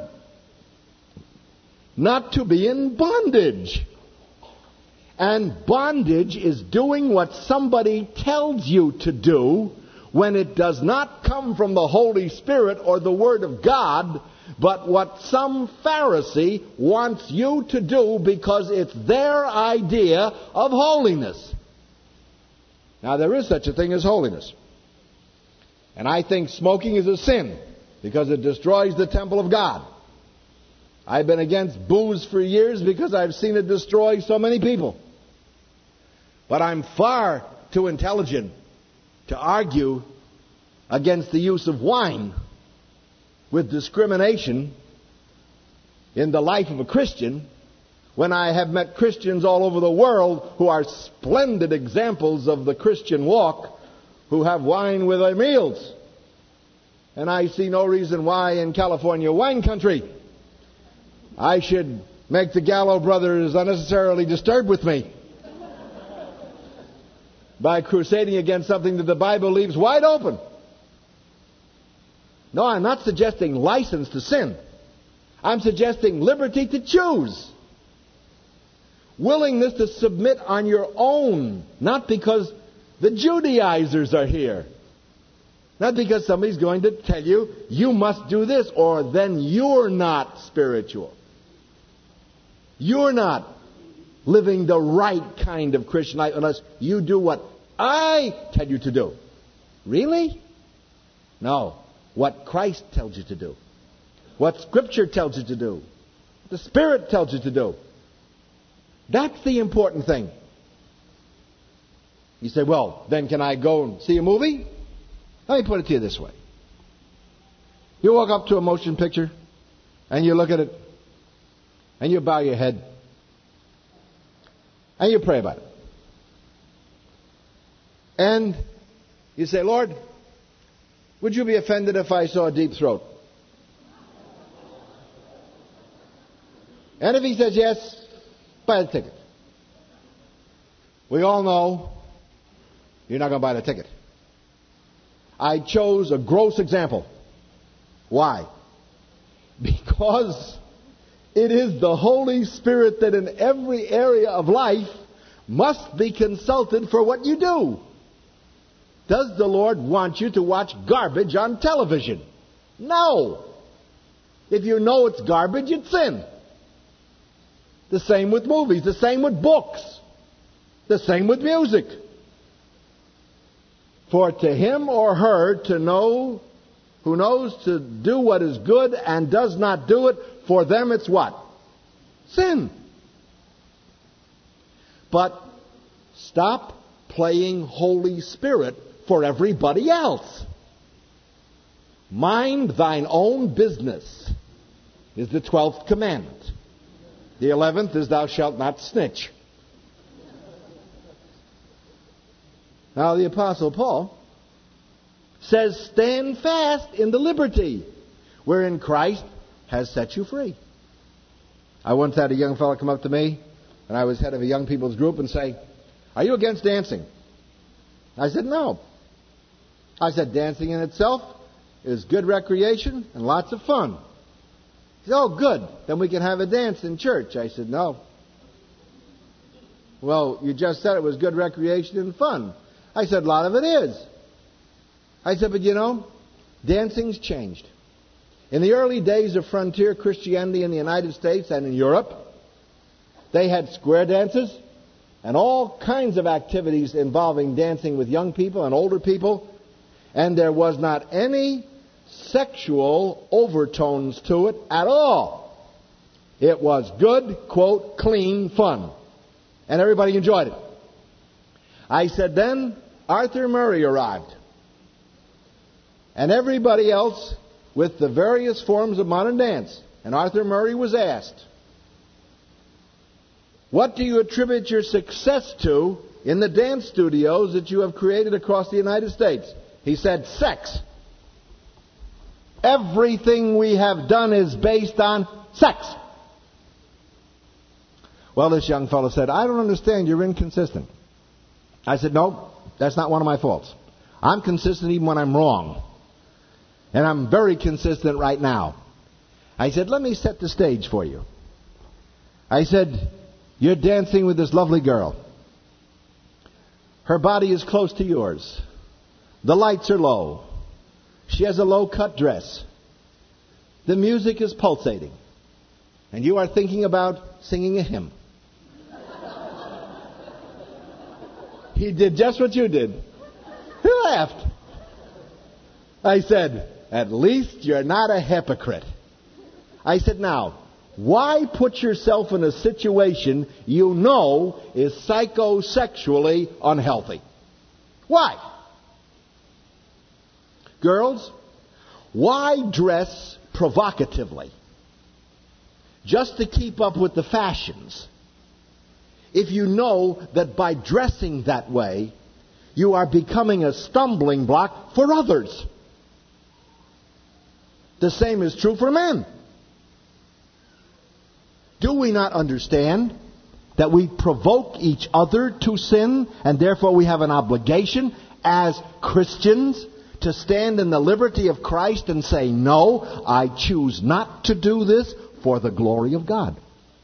not to be in bondage. And bondage is doing what somebody tells you to do when it does not come from the Holy Spirit or the Word of God, but what some Pharisee wants you to do because it's their idea of holiness. Now, there is such a thing as holiness. And I think smoking is a sin because it destroys the temple of God. I've been against booze for years because I've seen it destroy so many people. But I'm far too intelligent to argue against the use of wine with discrimination in the life of a Christian when I have met Christians all over the world who are splendid examples of the Christian walk who have wine with their meals. And I see no reason why in California wine country I should make the Gallo brothers unnecessarily disturbed with me by crusading against something that the Bible leaves wide open. No, I'm not suggesting license to sin. I'm suggesting liberty to choose. Willingness to submit on your own, not because the Judaizers are here. Not because somebody's going to tell you, you must do this, or then you're not spiritual. You're not living the right kind of Christian life unless you do what I tell you to do. Really? No. What Christ tells you to do. What Scripture tells you to do. The Spirit tells you to do. That's the important thing. You say, well, then can I go and see a movie? Let me put it to you this way. You walk up to a motion picture and you look at it and you bow your head and you pray about it. And you say, Lord, would you be offended if I saw a deep throat? And if he says yes, buy the ticket. We all know you're not going to buy the ticket. I chose a gross example. Why? Because it is the Holy Spirit that in every area of life must be consulted for what you do. Does the Lord want you to watch garbage on television? No. If you know it's garbage, it's sin. The same with movies. The same with books. The same with music. For to him or her to know, who knows to do what is good and does not do it, for them it's what? Sin. But stop playing Holy Spirit for everybody else. Mind thine own business is the twelfth commandment. The eleventh is thou shalt not snitch. Now the Apostle Paul says, stand fast in the liberty wherein Christ has set you free. I once had a young fellow come up to me, and I was head of a young people's group, and say, are you against dancing? I said, no. I said, dancing in itself is good recreation and lots of fun. He said, oh, good. Then we can have a dance in church. I said, no. Well, you just said it was good recreation and fun. I said, a lot of it is. I said, but you know, dancing's changed. In the early days of frontier Christianity in the United States and in Europe, they had square dances and all kinds of activities involving dancing with young people and older people, and there was not any sexual overtones to it at all. It was good, quote, clean fun. And everybody enjoyed it. I said, then Arthur Murray arrived. And everybody else with the various forms of modern dance. And Arthur Murray was asked, what do you attribute your success to in the dance studios that you have created across the United States? He said, sex. Everything we have done is based on sex. Well, this young fellow said, I don't understand. You're inconsistent. I said, no, that's not one of my faults. I'm consistent even when I'm wrong. And I'm very consistent right now. I said, let me set the stage for you. I said, you're dancing with this lovely girl. Her body is close to yours. The lights are low. She has a low-cut dress. The music is pulsating. And you are thinking about singing a hymn. He did just what you did. He laughed. I said, at least you're not a hypocrite. I said, now, why put yourself in a situation you know is psychosexually unhealthy? Why? Girls, why dress provocatively just to keep up with the fashions if you know that by dressing that way you are becoming a stumbling block for others? The same is true for men. Do we not understand that we provoke each other to sin, and therefore we have an obligation as Christians to stand in the liberty of Christ and say, no, I choose not to do this for the glory of God?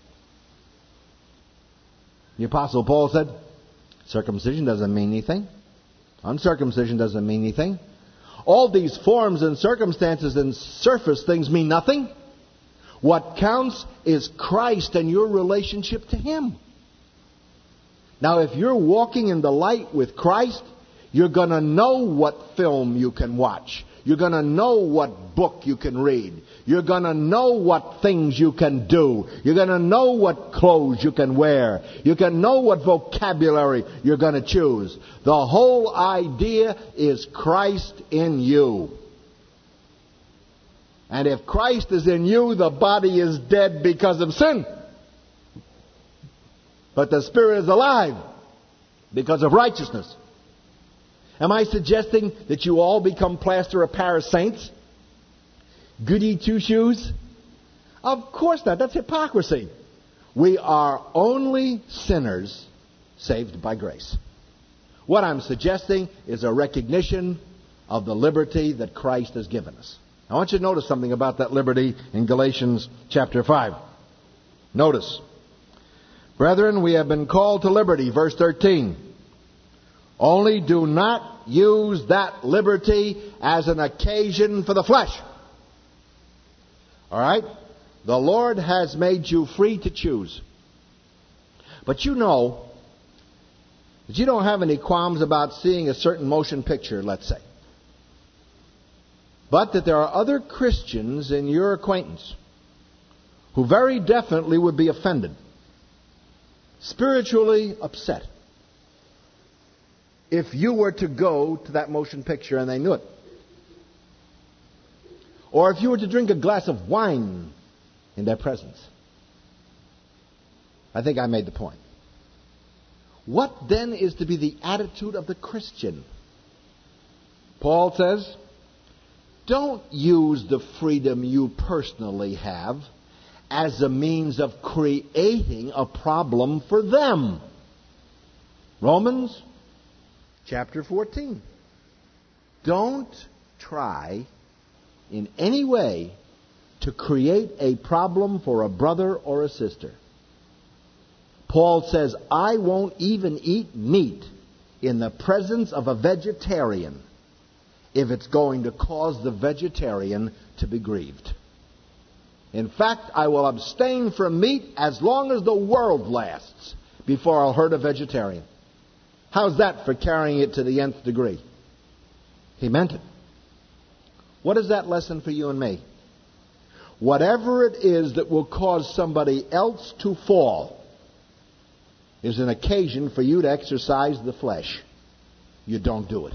The Apostle Paul said, circumcision doesn't mean anything. Uncircumcision doesn't mean anything. All these forms and circumstances and surface things mean nothing. What counts is Christ and your relationship to Him. Now, if you're walking in the light with Christ, you're going to know what film you can watch. You're going to know what book you can read. You're going to know what things you can do. You're going to know what clothes you can wear. You can know what vocabulary you're going to choose. The whole idea is Christ in you. And if Christ is in you, the body is dead because of sin. But the Spirit is alive because of righteousness. Am I suggesting that you all become plaster of Paris saints? Goody two-shoes? Of course not. That's hypocrisy. We are only sinners saved by grace. What I'm suggesting is a recognition of the liberty that Christ has given us. I want you to notice something about that liberty in Galatians chapter five. Notice. Brethren, we have been called to liberty. Verse thirteen. Only do not use that liberty as an occasion for the flesh. All right? The Lord has made you free to choose. But you know that you don't have any qualms about seeing a certain motion picture, let's say. But that there are other Christians in your acquaintance who very definitely would be offended, spiritually upset, if you were to go to that motion picture and they knew it. Or if you were to drink a glass of wine in their presence. I think I made the point. What then is to be the attitude of the Christian? Paul says, don't use the freedom you personally have as a means of creating a problem for them. Romans chapter fourteen. Don't try in any way to create a problem for a brother or a sister. Paul says, I won't even eat meat in the presence of a vegetarian if it's going to cause the vegetarian to be grieved. In fact, I will abstain from meat as long as the world lasts before I'll hurt a vegetarian. How's that for carrying it to the nth degree? He meant it. What is that lesson for you and me? Whatever it is that will cause somebody else to fall is an occasion for you to exercise the flesh. You don't do it.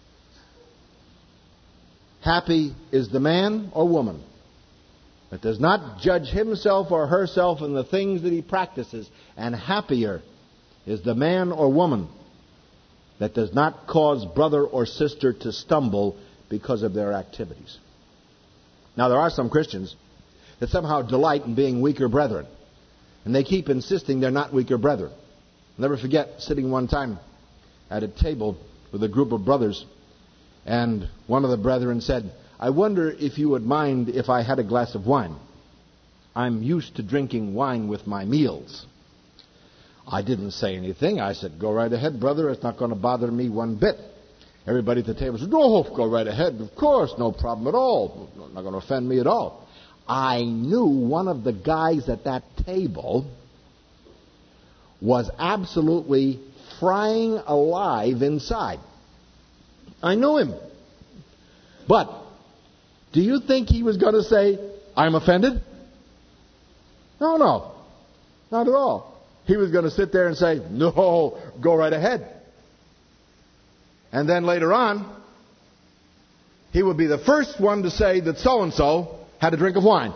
Happy is the man or woman that does not judge himself or herself in the things that he practices. And happier is the man or woman that does not cause brother or sister to stumble because of their activities. Now, there are some Christians that somehow delight in being weaker brethren. And they keep insisting they're not weaker brethren. I'll never forget sitting one time at a table with a group of brothers, and one of the brethren said, I wonder if you would mind if I had a glass of wine. I'm used to drinking wine with my meals. I didn't say anything. I said, go right ahead, brother. It's not going to bother me one bit. Everybody at the table said, oh, go right ahead. Of course, no problem at all. Not going to offend me at all. I knew one of the guys at that table was absolutely frying alive inside. I knew him. But do you think he was going to say, I'm offended? No, no. Not at all. He was going to sit there and say, no, go right ahead. And then later on, he would be the first one to say that so-and-so had a drink of wine.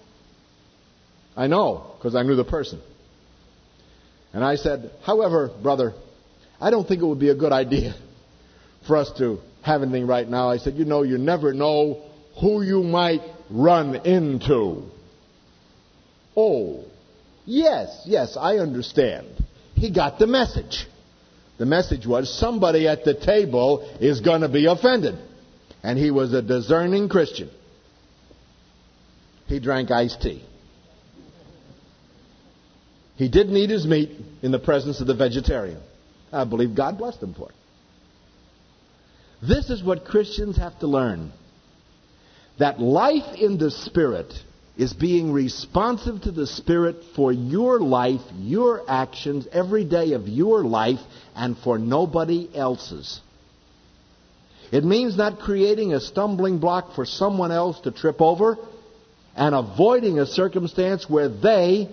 I know, because I knew the person. And I said, however, brother, I don't think it would be a good idea for us to have anything right now. I said, you know, you never know who you might run into. Oh, yes, yes, I understand. He got the message. The message was somebody at the table is going to be offended. And he was a discerning Christian. He drank iced tea. He didn't eat his meat in the presence of the vegetarian. I believe God blessed him for it. This is what Christians have to learn. That life in the Spirit is being responsive to the Spirit for your life, your actions, every day of your life, and for nobody else's. It means not creating a stumbling block for someone else to trip over and avoiding a circumstance where they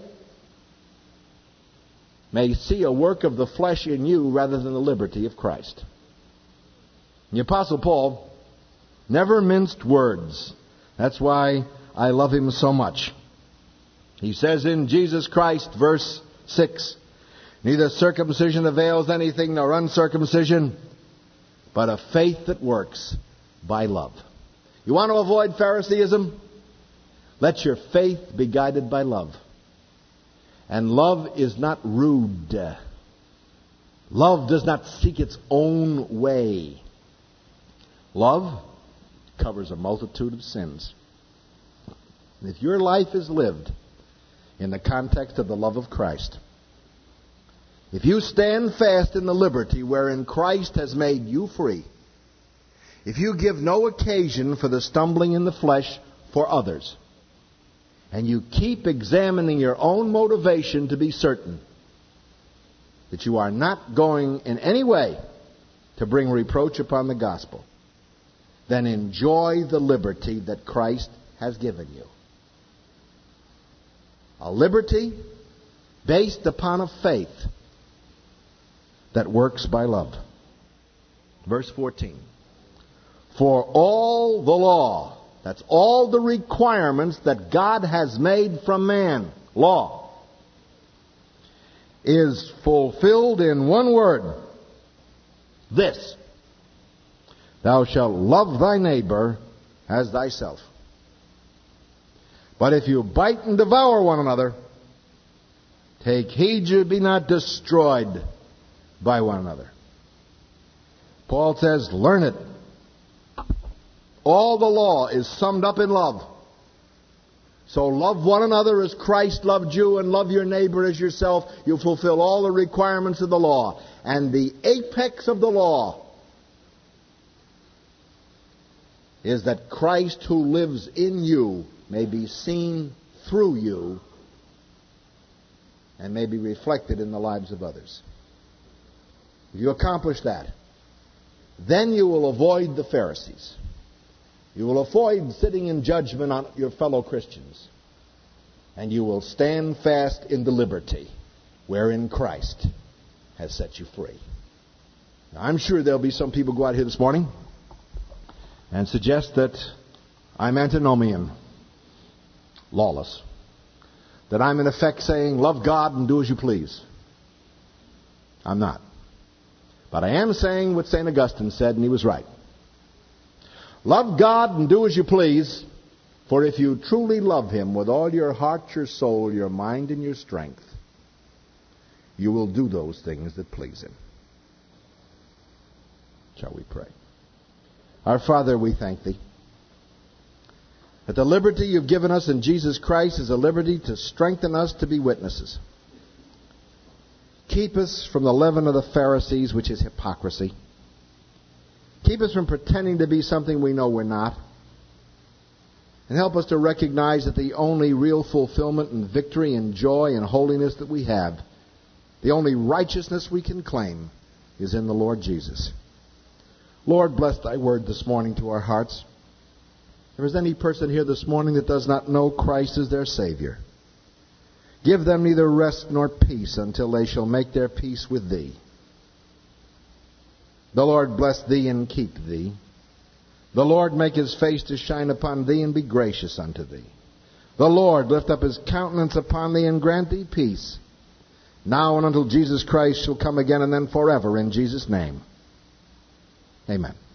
may see a work of the flesh in you rather than the liberty of Christ. The Apostle Paul never minced words. That's why I love him so much. He says in Jesus Christ, verse six, neither circumcision avails anything nor uncircumcision, but a faith that works by love. You want to avoid Phariseeism? Let your faith be guided by love. And love is not rude. Love does not seek its own way. Love covers a multitude of sins. If your life is lived in the context of the love of Christ, if you stand fast in the liberty wherein Christ has made you free, if you give no occasion for the stumbling in the flesh for others, and you keep examining your own motivation to be certain that you are not going in any way to bring reproach upon the gospel, then enjoy the liberty that Christ has given you. A liberty based upon a faith that works by love. Verse fourteen. For all the law, that's all the requirements that God has made from man, law, is fulfilled in one word. This: thou shalt love thy neighbor as thyself. But if you bite and devour one another, take heed you be not destroyed by one another. Paul says, learn it. All the law is summed up in love. So love one another as Christ loved you, and love your neighbor as yourself. You fulfill all the requirements of the law. And the apex of the law is that Christ who lives in you may be seen through you and may be reflected in the lives of others. If you accomplish that, then you will avoid the Pharisees. You will avoid sitting in judgment on your fellow Christians. And you will stand fast in the liberty wherein Christ has set you free. Now, I'm sure there'll be some people go out here this morning and suggest that I'm antinomian, lawless. That I'm in effect saying, love God and do as you please. I'm not. But I am saying what Saint Augustine said, and he was right. Love God and do as you please For if you truly love him with all your heart, your soul, your mind, and your strength, you will do those things that please him. Shall we pray? Our Father, we thank thee that the liberty you've given us in Jesus Christ is a liberty to strengthen us to be witnesses. Keep us from the leaven of the Pharisees, which is hypocrisy. Keep us from pretending to be something we know we're not. And help us to recognize that the only real fulfillment and victory and joy and holiness that we have, the only righteousness we can claim, is in the Lord Jesus. Lord, bless thy word this morning to our hearts. If there is any person here this morning that does not know Christ as their Savior, give them neither rest nor peace until they shall make their peace with thee. The Lord bless thee and keep thee. The Lord make his face to shine upon thee and be gracious unto thee. The Lord lift up his countenance upon thee and grant thee peace, now and until Jesus Christ shall come again, and then forever, in Jesus' name. Amen.